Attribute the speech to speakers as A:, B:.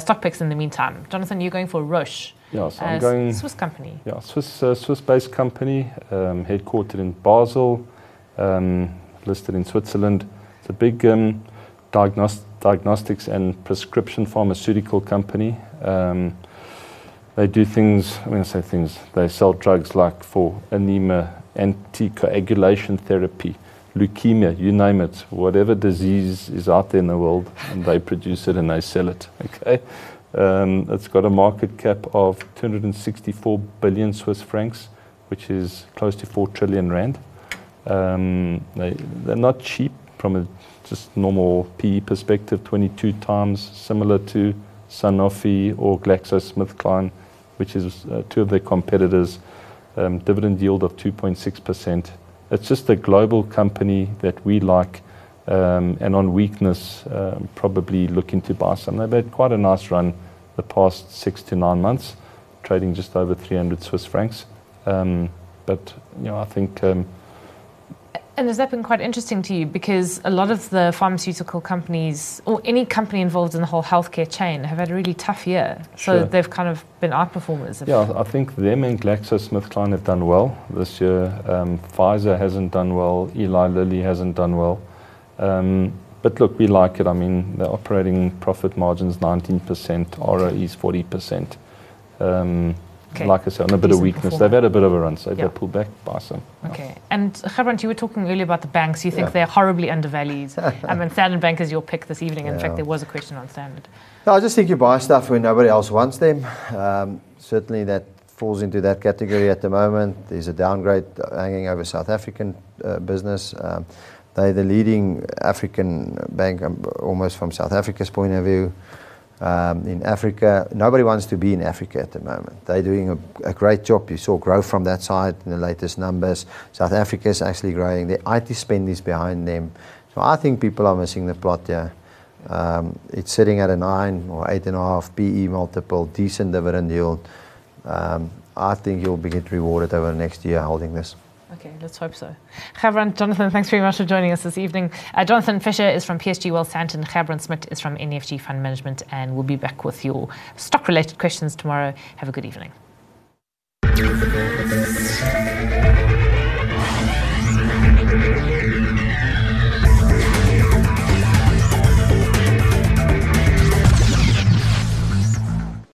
A: stock picks in the meantime. Jonathan, you're going for Roche.
B: Yeah, so I'm going
A: Swiss company.
B: Yeah, Swiss-based company, headquartered in Basel, listed in Switzerland. It's a big diagnostics and prescription pharmaceutical company. They do things, when I say things, they sell drugs like for anemia, anticoagulation therapy, leukemia, you name it, whatever disease is out there in the world, and they produce it and they sell it. Okay, it's got a market cap of 264 billion Swiss francs, which is close to 4 trillion rand. They're not cheap from a just normal PE perspective, 22 times, similar to Sanofi or GlaxoSmithKline, which is two of their competitors. Dividend yield of 2.6%. It's just a global company that we like, and on weakness, probably looking to buy some. They've had quite a nice run the past 6 to 9 months, trading just over 300 Swiss francs. But I think.
A: And has that been quite interesting to you? Because a lot of the pharmaceutical companies, or any company involved in the whole healthcare chain, have had a really tough year. So
B: Sure.
A: they've kind of been outperformers.
B: Yeah, I think them and GlaxoSmithKline have done well this year. Pfizer hasn't done well. Eli Lilly hasn't done well. But look, we like it. I mean, the operating profit margin's 19%, ROE is 40%.
A: Okay.
B: Like I said, on a bit of weakness.
A: Performer.
B: They've had a bit of a run, so if
A: Yeah.
B: they pull back, buy some.
A: Okay. And Gerbrand, you were talking earlier about the banks. You think they're horribly undervalued. And Standard Bank is your pick this evening. In fact, there was a question on Standard.
C: No, I just think you buy stuff when nobody else wants them. Certainly that falls into that category at the moment. There's a downgrade hanging over South African business. They're the leading African bank, almost from South Africa's point of view. In Africa, nobody wants to be in Africa at the moment. They're doing a great job. You saw growth from that side in the latest numbers. South Africa is actually growing. The IT spend is behind them. So I think people are missing the plot here. It's sitting at a 9 or 8.5 PE multiple, decent dividend yield. I think you'll get rewarded over the next year holding this.
A: Okay, let's hope so. Gerbrand, Jonathan, thanks very much for joining us this evening. Jonathan Fisher is from PSG Wealth Sandton. Gerbrand Smit is from NEFG Fund Management, and we'll be back with your stock-related questions tomorrow. Have a good evening.